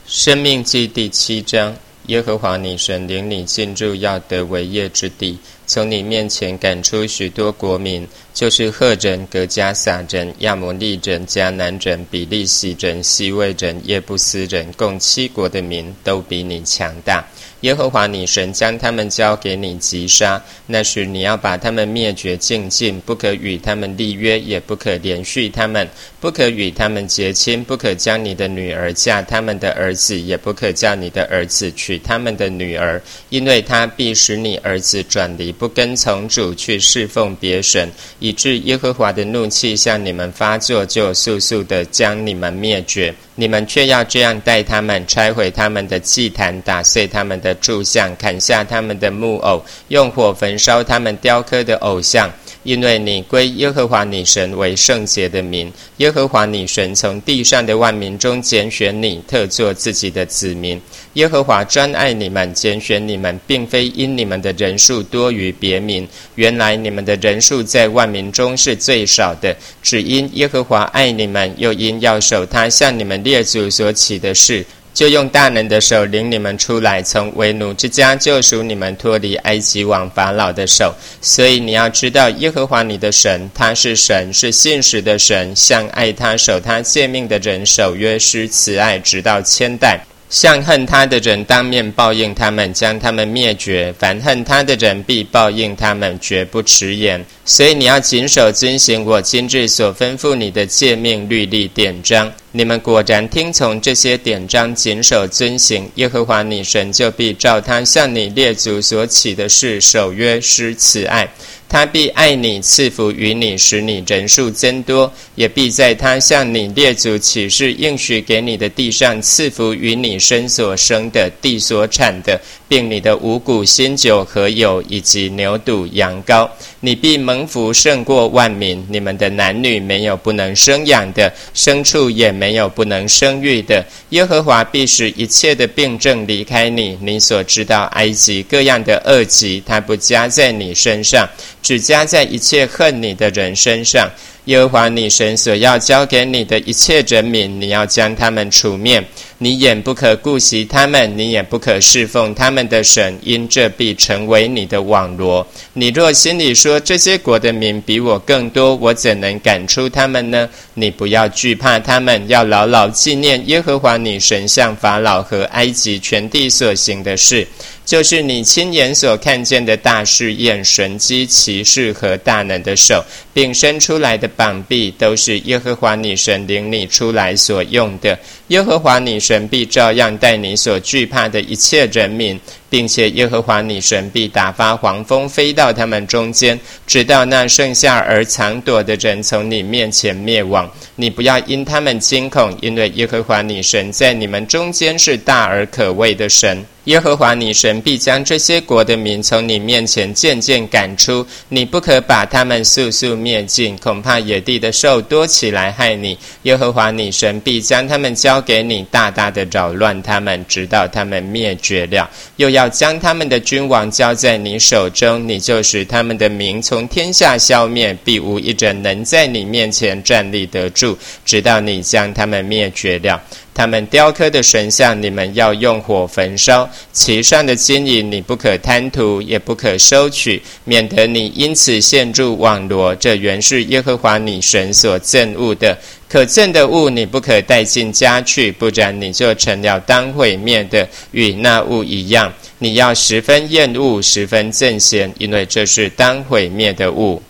申命记第7章，耶和华你神领你进入要得为业之地，从你面前赶出许多国民，就是赫人、革迦撒人、亚摩利人、迦南人、比利洗人、西魏人、耶布斯人，共7国的民，都比你强大。耶和华你神将他们交给你击杀，那时你要把他们灭绝尽尽，不可与他们立约，也不可连续他们，不可与他们结亲，不可将你的女儿嫁他们的儿子，也不可叫你的儿子娶他们的女儿，因为他必使你儿子转离，不跟从主，去侍奉别神，以致耶和华的怒气向你们发作，就速速的将你们灭绝。你们却要这样待他们，拆毁他们的祭坛，打碎他们的柱像，砍下他们的木偶，用火焚烧他们雕刻的偶像。因为你归耶和华你神为圣洁的民，耶和华你神从地上的万民中拣选你，特作自己的子民。耶和华专爱你们，拣选你们，并非因你们的人数多于别民，原来你们的人数在万民中是最少的，只因耶和华爱你们，又因要守他向你们列祖所起的事，就用大能的手领你们出来，从为奴之家救赎你们，脱离埃及王法老的手。所以你要知道，耶和华你的神，他是神，是信实的神，向爱他守他诫命的人守约施慈爱，直到千代。向恨他的人当面报应他们，将他们灭绝，凡恨他的人必报应他们，绝不迟延。所以你要谨守遵行我今日所吩咐你的诫命律例典章。你们果然听从这些典章，谨守遵行，耶和华你神就必照他向你列祖所起的事守约施慈爱。他必爱你，赐福于你，使你人数增多，也必在他向你列祖起誓应许给你的地上赐福于你身所生的，地所产的，并你的五谷新酒和油，以及牛犊羊羔。你必蒙福胜过万民，你们的男女没有不能生养的，牲畜也没有不能生育的。耶和华必使一切的病症离开你，你所知道埃及各样的恶疾，他不加在你身上，只加在一切恨你的人身上。耶和华你神所要交给你的一切人民，你要将他们除灭，你眼不可顾惜他们，你也不可侍奉他们的神，因这必成为你的网罗。你若心里说，这些国的民比我更多，我怎能赶出他们呢？你不要惧怕他们，要牢牢纪念耶和华你神向法老和埃及全地所行的事，就是你亲眼所看见的大试验、神迹、奇事和大能的手，并伸出来的膀臂，都是耶和华你神领你出来所用的。耶和华你神必照样待你所惧怕的一切人民，并且耶和华你神必打发黄蜂飞到他们中间，直到那剩下而藏躲的人从你面前灭亡。你不要因他们惊恐，因为耶和华你神在你们中间是大而可畏的神。耶和华你神必将这些国的民从你面前渐渐赶出，你不可把他们速速灭尽，恐怕野地的兽多起来害你。耶和华你神必将他们交给你，大大的扰乱他们，直到他们灭绝了。又要将他们的君王交在你手中，你就使他们的名从天下消灭，必无一人能在你面前站立得住，直到你将他们灭绝了。他们雕刻的神像，你们要用火焚烧，其上的金银你不可贪图，也不可收取，免得你因此陷入网罗。这原是耶和华你神所憎恶的。可憎的物你不可带进家去，不然你就成了当毁灭的，与那物一样。你要十分厌恶，十分憎嫌，因为这是当毁灭的物。